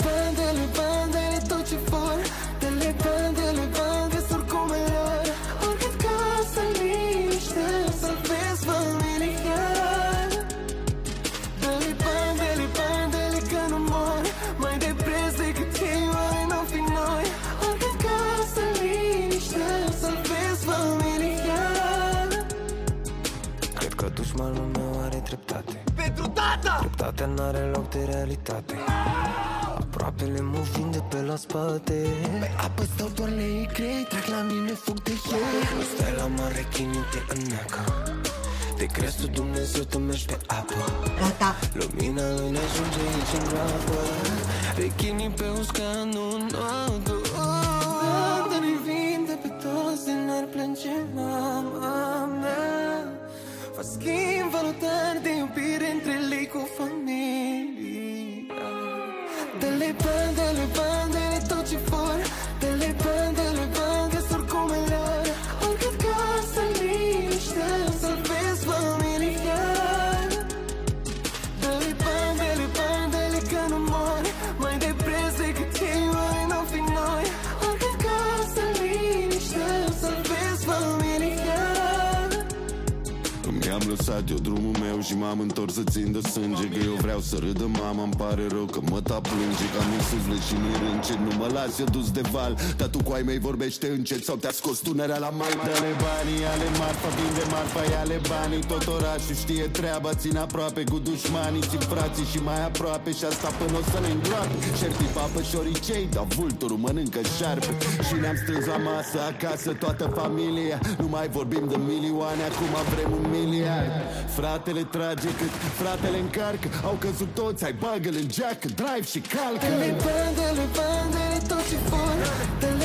bandele tot ce vor. Dele bande, oricum e lor. Oricât casă în liniște, salvez familia. Dele bandele că nu mor mai depreț decât ei, oare n-am fi noi? Oricât casă în liniște, salvez familia. Cred că dușmanul meu are dreptate. Pentru tata! Dreptatea n-are loc de realitate. Aproapele mă vinde pe la spate. Pe apă stau doar lei grei, trag la mine foc de ei. Nu stai la mare, chinii te înneacă. Te crezi tu Dumnezeu, te mergi pe apă. Gata. Lumina lui ne ajunge aici în groapă. Rechinii pe uscat, nu noapte. Dar-i vinde pe toți, de n-ar plânge mama mea. Fa schimb valutar de iubire între lei cu familia. Dele bandele tot ce vor. Dele bande, oricum e lor. Oricât casă în liniște, salvez familia. Dele bandele că nu mor mai depreț decât ei, oare n-am fi noi? Oricât casă în liniște, salvez familia. Mi-am lăsat eu drumul meu și m-am întors să țin de sânge. Că eu vreau să râdă mama, îmi pare rău că măta plânge. Că am un suflet și nu-i râncet, nu mă las eu dus de val. Dar tu cu ai mei vorbește încet sau te-a scos tunerea la mal. Dă-le banii, ale marfa, vinde marfa, ia-le banii. Tot orașul știe treaba, țin aproape cu dușmanii. Țin frații și mai aproape și asta până o să ne îngroape. Șerpi, papă, șoricei, dar vulturul mănâncă șarpe. Și ne-am strâns la masă acasă toată familia. Nu mai vorbim de milioane, acum vrem un miliard. Fratele trage cât fratele încarcă. Au căzut toți, hai bagă-l în geacă, drive și calcă. Dele bandele tot ce vor.